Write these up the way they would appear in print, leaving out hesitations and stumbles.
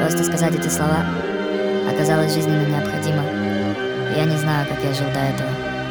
Просто сказать эти слова оказалось жизненно необходимо. Я не знаю, как я жил до этого.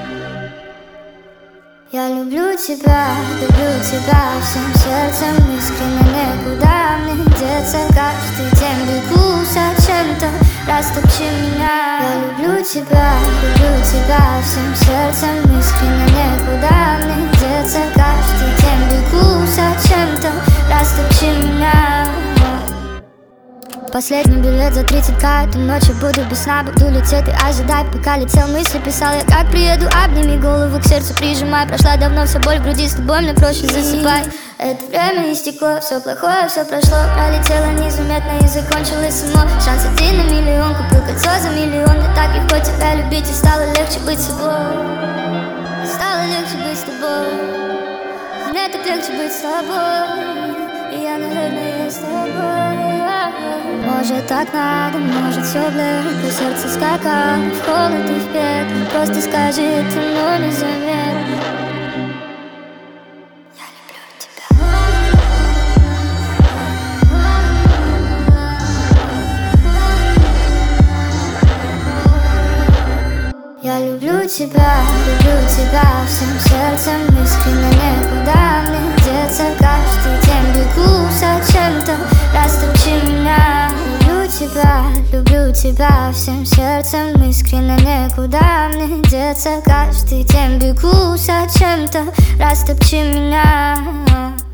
Я люблю тебя всем сердцем искренне, никуда мне деться. Каждый день бегу зачем-то, растопчи меня. Я люблю тебя всем сердцем искренне, никуда мне деться. Каждый день бегу зачем-то, растопчи меня. Последний билет за 30к, эту ночь я буду без сна, буду лететь, ты ожидай, пока летел, мысли писал я, как приеду, обними голову к сердцу прижимай. Прошла давно вся боль в груди, с тобой мне проще, засыпай. Это время истекло, все плохое, все прошло, пролетело незаметно и закончилось само. Шанс 1 на миллион, купил кольцо за миллион. Мне так легко тебя любить, и стало легче быть собой. Стало легче быть с тобой. Мне так легче быть с тобой. И я, наверное, с тобой. Может так надо, может все бледно, сердце скакало в холод и в петлю. Просто скажи это, но незаметно. Я люблю тебя. Я люблю тебя всем сердцем искренне, никуда мне деться. Каждый день бегу зачем-то, растопчи меня. Люблю тебя всем сердцем искренне, никуда мне деться. Каждый день бегу зачем-то, растопчи меня.